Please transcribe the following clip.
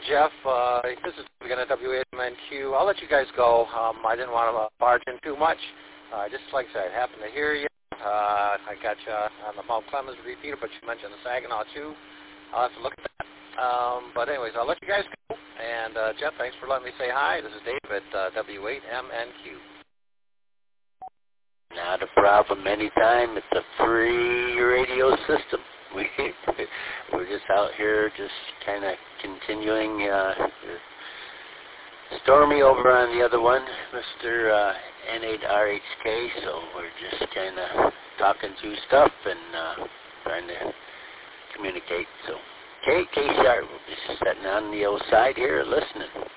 Jeff. This is again at W8MNQ. I'll let you guys go. I didn't want to barge in too much. Just like I said, I happened to hear you. I got you on the Mount Clemens repeater, but you mentioned the Saginaw too. I'll have to look at that. But anyways, I'll let you guys go. And Jeff, thanks for letting me say hi. This is Dave at W8MNQ. Not a problem anytime. It's a free radio system. We're just out here just kind of continuing. Stormy over on the other one, Mr. N8RHK, so we're just kind of talking through stuff and trying to communicate. So, K-Sharp, we're just sitting on the outside here listening.